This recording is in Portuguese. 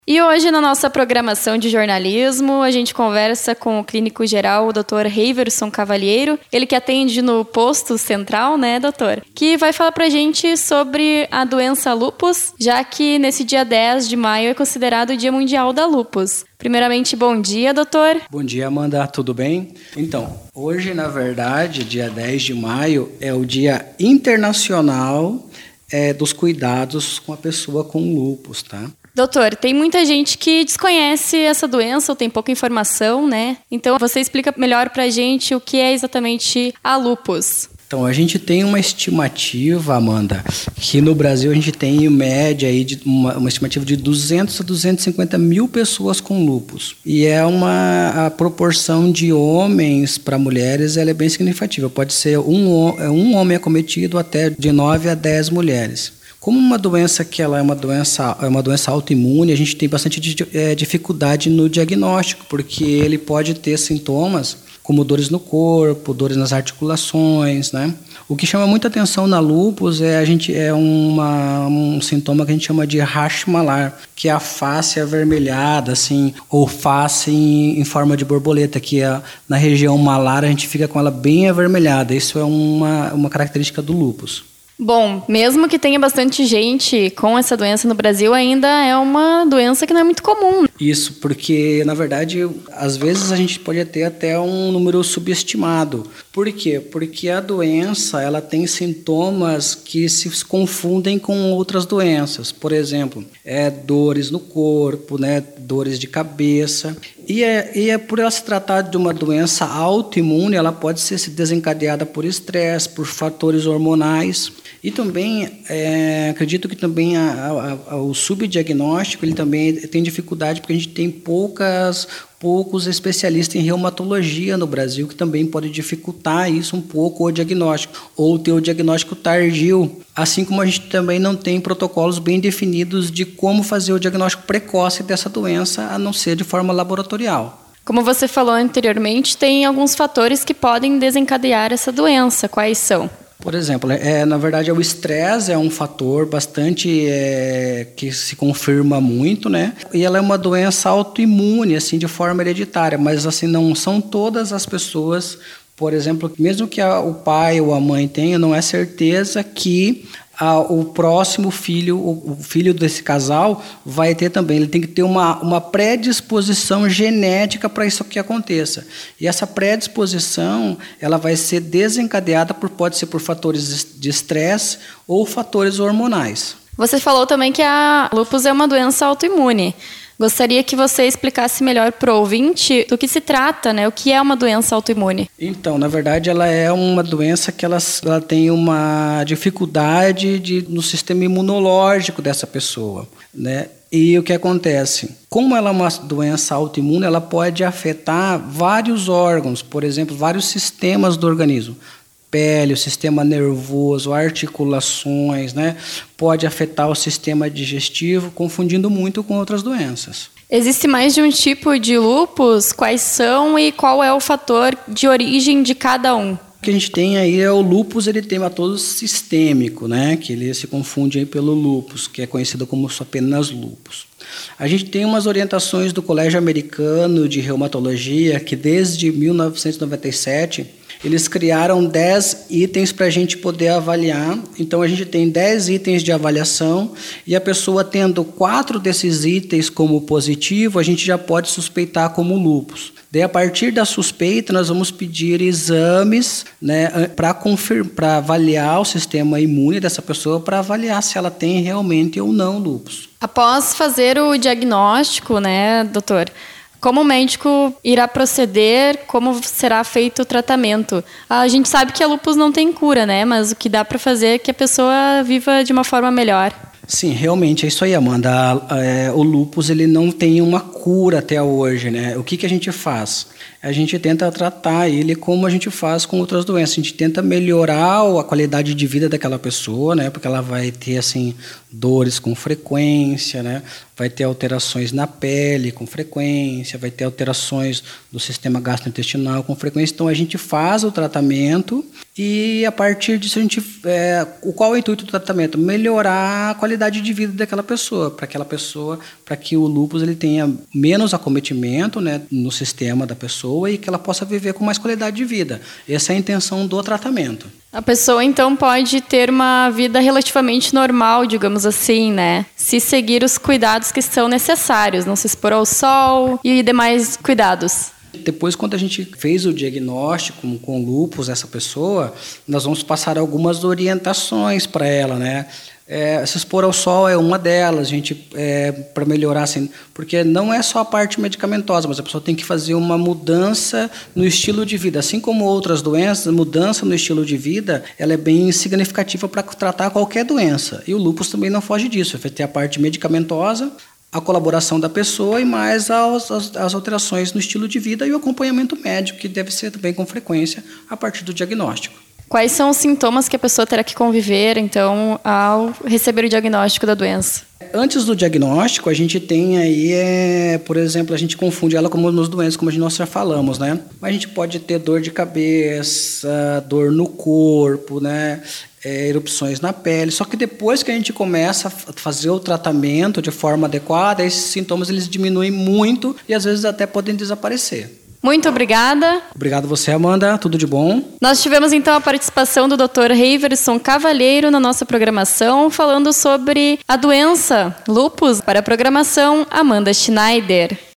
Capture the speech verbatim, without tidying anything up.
E hoje, na nossa programação de jornalismo, a gente conversa com o clínico geral, o doutor Heiverson Cavalheiro, ele que atende no posto central, né, doutor? Que vai falar pra gente sobre a doença lúpus, já que nesse dia dez de maio é considerado o Dia Mundial da Lúpus. Primeiramente, bom dia, doutor. Bom dia, Amanda, tudo bem? Então, hoje, na verdade, dia dez de maio, é o Dia Internacional é, dos Cuidados com a Pessoa com Lúpus, tá? Doutor, tem muita gente que desconhece essa doença ou tem pouca informação, né? Então, você explica melhor pra gente o que é exatamente a lúpus. Então, a gente tem uma estimativa, Amanda, que no Brasil a gente tem em média aí de uma, uma estimativa de duzentos a duzentos e cinquenta mil pessoas com lúpus. E é uma a proporção de homens para mulheres, ela é bem significativa. Pode ser um, um homem acometido até de nove a dez mulheres. Como uma doença que ela é uma doença, é uma doença autoimune, a gente tem bastante é, dificuldade no diagnóstico, porque ele pode ter sintomas como dores no corpo, dores nas articulações, né? O que chama muita atenção na lúpus é, a gente, é uma, um sintoma que a gente chama de rash malar, que é a face avermelhada, assim, ou face em, em forma de borboleta, que é, na região malar a gente fica com ela bem avermelhada. Isso é uma, uma característica do lúpus. Bom, mesmo que tenha bastante gente com essa doença no Brasil, ainda é uma doença que não é muito comum. Isso, porque, na verdade, às vezes a gente pode ter até um número subestimado. Por quê? Porque a doença ela tem sintomas que se confundem com outras doenças. Por exemplo, é, dores no corpo, né, dores de cabeça. E é, e é por ela se tratar de uma doença autoimune, ela pode ser desencadeada por estresse, por fatores hormonais. E também, é, acredito que também a, a, a, o subdiagnóstico ele também tem dificuldade, porque a gente tem poucas, poucos especialistas em reumatologia no Brasil, que também pode dificultar isso um pouco, o diagnóstico, ou ter o diagnóstico tardio. Assim como a gente também não tem protocolos bem definidos de como fazer o diagnóstico precoce dessa doença, a não ser de forma laboratorial. Como você falou anteriormente, tem alguns fatores que podem desencadear essa doença. Quais são? Por exemplo, é, na verdade, o estresse é um fator bastante é, que se confirma muito, né? E ela é uma doença autoimune, assim, de forma hereditária, mas assim não são todas as pessoas. Por exemplo, mesmo que a, o pai ou a mãe tenha, não é certeza que a, o próximo filho, o, o filho desse casal, vai ter também. Ele tem que ter uma, uma predisposição genética para isso que aconteça. E essa predisposição, ela vai ser desencadeada por, pode ser por fatores de estresse ou fatores hormonais. Você falou também que a lúpus é uma doença autoimune. Gostaria que você explicasse melhor para o ouvinte do que se trata, né? O que é uma doença autoimune? Então, na verdade, ela é uma doença que ela, ela tem uma dificuldade de, no sistema imunológico dessa pessoa, né? E o que acontece? Como ela é uma doença autoimune, ela pode afetar vários órgãos, por exemplo, vários sistemas do organismo. Pele, o sistema nervoso, articulações, né? Pode afetar o sistema digestivo, confundindo muito com outras doenças. Existe mais de um tipo de lúpus? Quais são e qual é o fator de origem de cada um? O que a gente tem aí é o lúpus eritematoso sistêmico, né? Que ele se confunde aí pelo lúpus, que é conhecido como apenas lúpus. A gente tem umas orientações do Colégio Americano de Reumatologia, que desde mil novecentos e noventa e sete, eles criaram dez itens para a gente poder avaliar. Então, a gente tem dez itens de avaliação e a pessoa tendo quatro desses itens como positivo, a gente já pode suspeitar como lúpus. Daí, a partir da suspeita, nós vamos pedir exames, né, para confirmar, para avaliar o sistema imune dessa pessoa, para avaliar se ela tem realmente ou não lúpus. Após fazer o diagnóstico, né, doutor? Como o médico irá proceder, como será feito o tratamento? A gente sabe que a lúpus não tem cura, né? Mas o que dá para fazer é que a pessoa viva de uma forma melhor. Sim, realmente, é isso aí, Amanda. É, o lúpus ele não tem uma cura. procura até hoje, né? O que, que a gente faz? A gente tenta tratar ele como a gente faz com outras doenças. A gente tenta melhorar a qualidade de vida daquela pessoa, né? Porque ela vai ter, assim, dores com frequência, né? Vai ter alterações na pele com frequência, vai ter alterações do sistema gastrointestinal com frequência. Então, a gente faz o tratamento e, a partir disso, a gente... É, qual é o intuito do tratamento? Melhorar a qualidade de vida daquela pessoa, para aquela pessoa, para que o lúpus ele tenha menos acometimento, né, no sistema da pessoa e que ela possa viver com mais qualidade de vida. Essa é a intenção do tratamento. A pessoa, então, pode ter uma vida relativamente normal, digamos assim, né? Se seguir os cuidados que são necessários, não se expor ao sol e demais cuidados. Depois, quando a gente fez o diagnóstico com, com lúpus essa pessoa, nós vamos passar algumas orientações para ela, né? É, se expor ao sol é uma delas, gente, é, para melhorar, assim, porque não é só a parte medicamentosa, mas a pessoa tem que fazer uma mudança no estilo de vida. Assim como outras doenças, a mudança no estilo de vida ela é bem significativa para tratar qualquer doença. E o lúpus também não foge disso, vai ter a parte medicamentosa, a colaboração da pessoa e mais as, as, as alterações no estilo de vida e o acompanhamento médico, que deve ser também com frequência a partir do diagnóstico. Quais são os sintomas que a pessoa terá que conviver, então, ao receber o diagnóstico da doença? Antes do diagnóstico, a gente tem aí, é, por exemplo, a gente confunde ela com as doenças, como nós já falamos, né? A gente pode ter dor de cabeça, dor no corpo, né? É, erupções na pele. Só que depois que a gente começa a fazer o tratamento de forma adequada, esses sintomas eles diminuem muito e às vezes até podem desaparecer. Muito obrigada. Obrigado você, Amanda. Tudo de bom. Nós tivemos, então, a participação do doutor Heiverson Cavalheiro na nossa programação, falando sobre a doença lúpus. Para a programação, Amanda Schneider.